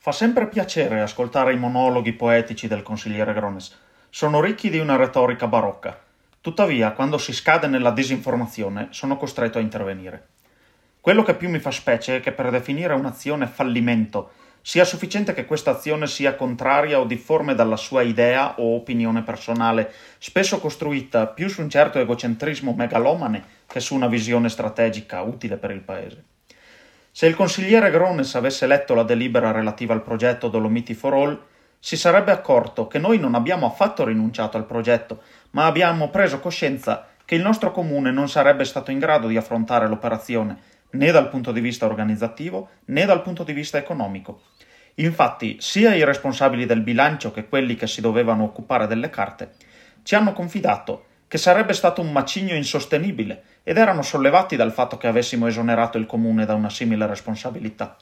Fa sempre piacere ascoltare i monologhi poetici del consigliere Grones. Sono ricchi di una retorica barocca. Tuttavia, quando si scade nella disinformazione, sono costretto a intervenire. Quello che più mi fa specie è che per definire un'azione fallimento sia sufficiente che questa azione sia contraria o difforme dalla sua idea o opinione personale, spesso costruita più su un certo egocentrismo megalomane che su una visione strategica utile per il Paese. Se il consigliere Grones avesse letto la delibera relativa al progetto Dolomiti for All, si sarebbe accorto che noi non abbiamo affatto rinunciato al progetto, ma abbiamo preso coscienza che il nostro comune non sarebbe stato in grado di affrontare l'operazione né dal punto di vista organizzativo né dal punto di vista economico. Infatti, sia i responsabili del bilancio che quelli che si dovevano occupare delle carte ci hanno confidato che sarebbe stato un macigno insostenibile ed erano sollevati dal fatto che avessimo esonerato il comune da una simile responsabilità.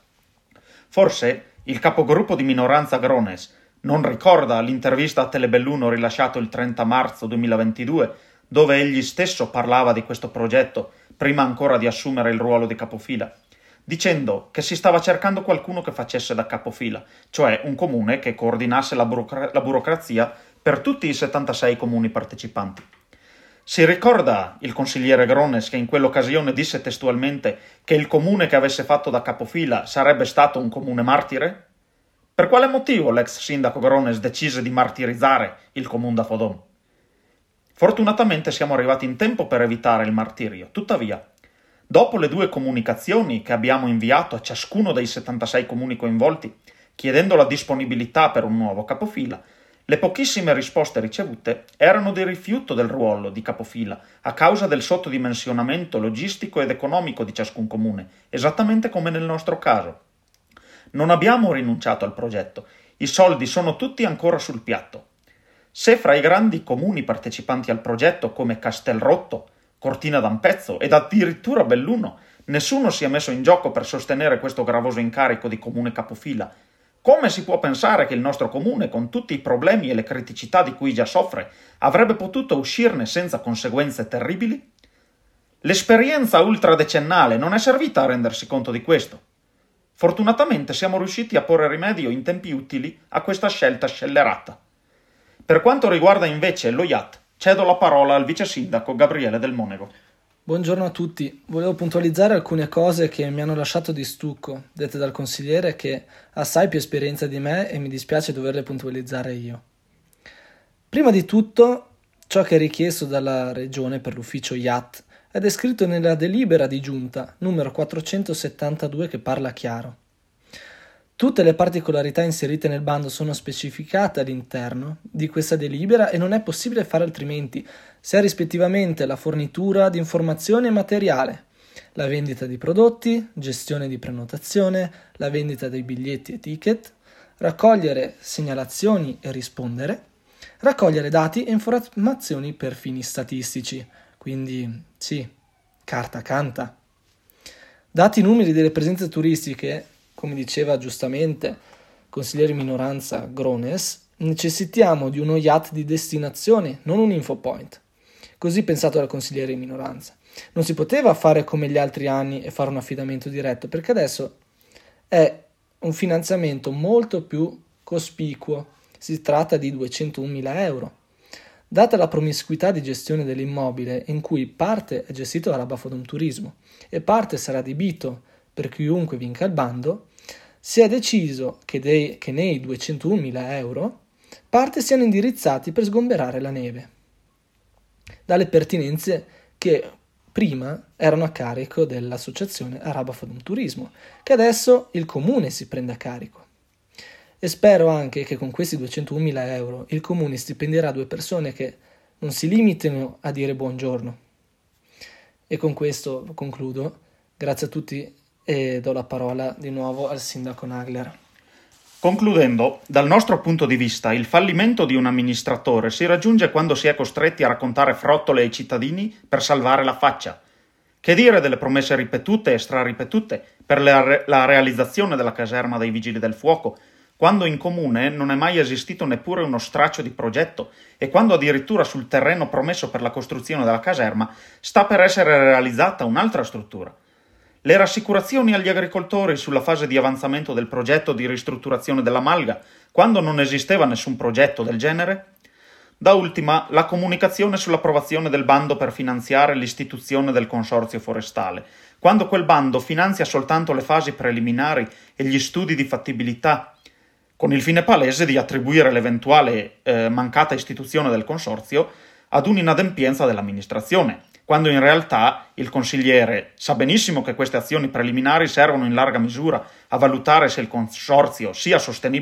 Forse il capogruppo di minoranza Grones non ricorda l'intervista a Telebelluno rilasciato il 30 marzo 2022, dove egli stesso parlava di questo progetto prima ancora di assumere il ruolo di capofila, dicendo che si stava cercando qualcuno che facesse da capofila, cioè un comune che coordinasse la burocrazia per tutti i 76 comuni partecipanti. Si ricorda il consigliere Grones che in quell'occasione disse testualmente che il comune che avesse fatto da capofila sarebbe stato un comune martire? Per quale motivo l'ex sindaco Grones decise di martirizzare il comune da Fodon? Fortunatamente siamo arrivati in tempo per evitare il martirio. Tuttavia, dopo le 2 comunicazioni che abbiamo inviato a ciascuno dei 76 comuni coinvolti, chiedendo la disponibilità per un nuovo capofila, le pochissime risposte ricevute erano di rifiuto del ruolo di capofila a causa del sottodimensionamento logistico ed economico di ciascun comune, esattamente come nel nostro caso. Non abbiamo rinunciato al progetto, i soldi sono tutti ancora sul piatto. Se fra i grandi comuni partecipanti al progetto come Castelrotto, Cortina d'Ampezzo ed addirittura Belluno nessuno si è messo in gioco per sostenere questo gravoso incarico di comune capofila, come si può pensare che il nostro comune, con tutti i problemi e le criticità di cui già soffre, avrebbe potuto uscirne senza conseguenze terribili? L'esperienza ultradecennale non è servita a rendersi conto di questo. Fortunatamente siamo riusciti a porre rimedio in tempi utili a questa scelta scellerata. Per quanto riguarda invece lo IAT, cedo la parola al vice sindaco Gabriele Del Monego. Buongiorno a tutti. Volevo puntualizzare alcune cose che mi hanno lasciato di stucco, dette dal consigliere che ha assai più esperienza di me e mi dispiace doverle puntualizzare io. Prima di tutto, ciò che è richiesto dalla Regione per l'ufficio IAT è descritto nella delibera di giunta numero 472 che parla chiaro. Tutte le particolarità inserite nel bando sono specificate all'interno di questa delibera e non è possibile fare altrimenti, sia rispettivamente la fornitura di informazione e materiale, la vendita di prodotti, gestione di prenotazione, la vendita dei biglietti e ticket, raccogliere segnalazioni e rispondere, raccogliere dati e informazioni per fini statistici, quindi sì, carta canta. Dati i numeri delle presenze turistiche, come diceva giustamente il consigliere minoranza Grones, necessitiamo di uno IAT di destinazione, non un infopoint. Così pensato dal consigliere in minoranza. Non si poteva fare come gli altri anni e fare un affidamento diretto, perché adesso è un finanziamento molto più cospicuo. Si tratta di 201.000 euro. Data la promiscuità di gestione dell'immobile, in cui parte è gestito dalla Bafodom Turismo e parte sarà adibito per chiunque vinca il bando, si è deciso che nei 201.000 euro parte siano indirizzati per sgomberare la neve dalle pertinenze che prima erano a carico dell'associazione Araba Fodum Turismo, che adesso il comune si prende a carico. E spero anche che con questi 201.000 euro il comune stipendierà 2 persone che non si limitino a dire buongiorno. E con questo concludo. Grazie a tutti e do la parola di nuovo al sindaco Nagler. Concludendo, dal nostro punto di vista, il fallimento di un amministratore si raggiunge quando si è costretti a raccontare frottole ai cittadini per salvare la faccia. Che dire delle promesse ripetute e straripetute per la realizzazione della caserma dei Vigili del Fuoco, quando in comune non è mai esistito neppure uno straccio di progetto e quando addirittura sul terreno promesso per la costruzione della caserma sta per essere realizzata un'altra struttura. Le rassicurazioni agli agricoltori sulla fase di avanzamento del progetto di ristrutturazione della Malga, quando non esisteva nessun progetto del genere? Da ultima, la comunicazione sull'approvazione del bando per finanziare l'istituzione del consorzio forestale, quando quel bando finanzia soltanto le fasi preliminari e gli studi di fattibilità, con il fine palese di attribuire l'eventuale mancata istituzione del consorzio ad un'inadempienza dell'amministrazione, quando in realtà il consigliere sa benissimo che queste azioni preliminari servono in larga misura a valutare se il consorzio sia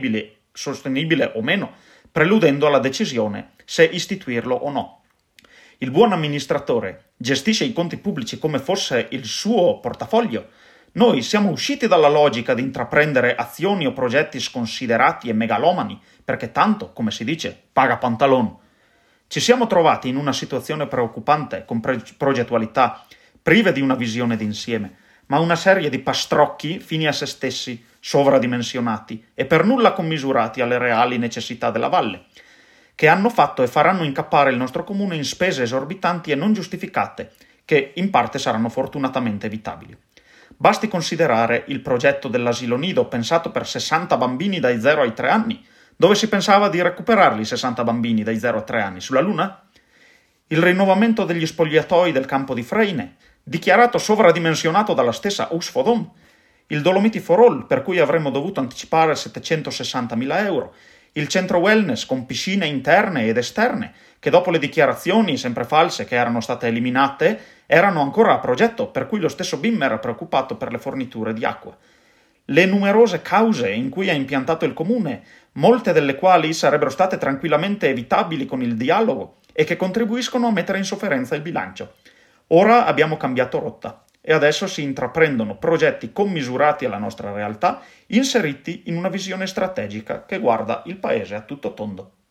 sostenibile o meno, preludendo alla decisione se istituirlo o no. Il buon amministratore gestisce i conti pubblici come fosse il suo portafoglio. Noi siamo usciti dalla logica di intraprendere azioni o progetti sconsiderati e megalomani, perché tanto, come si dice, paga pantalon. Ci siamo trovati in una situazione preoccupante, con progettualità, prive di una visione d'insieme, ma una serie di pastrocchi fini a se stessi, sovradimensionati e per nulla commisurati alle reali necessità della valle, che hanno fatto e faranno incappare il nostro comune in spese esorbitanti e non giustificate, che in parte saranno fortunatamente evitabili. Basti considerare il progetto dell'asilo nido pensato per 60 bambini dai 0 ai 3 anni, dove si pensava di recuperarli 60 bambini dai 0 a 3 anni, sulla Luna? Il rinnovamento degli spogliatoi del campo di Freine, dichiarato sovradimensionato dalla stessa Oxfodom, il Dolomiti for All, per cui avremmo dovuto anticipare 760.000 euro, il centro wellness con piscine interne ed esterne, che dopo le dichiarazioni sempre false che erano state eliminate, erano ancora a progetto, per cui lo stesso BIM era preoccupato per le forniture di acqua. Le numerose cause in cui è impiantato il comune, molte delle quali sarebbero state tranquillamente evitabili con il dialogo e che contribuiscono a mettere in sofferenza il bilancio. Ora abbiamo cambiato rotta e adesso si intraprendono progetti commisurati alla nostra realtà, inseriti in una visione strategica che guarda il paese a tutto tondo.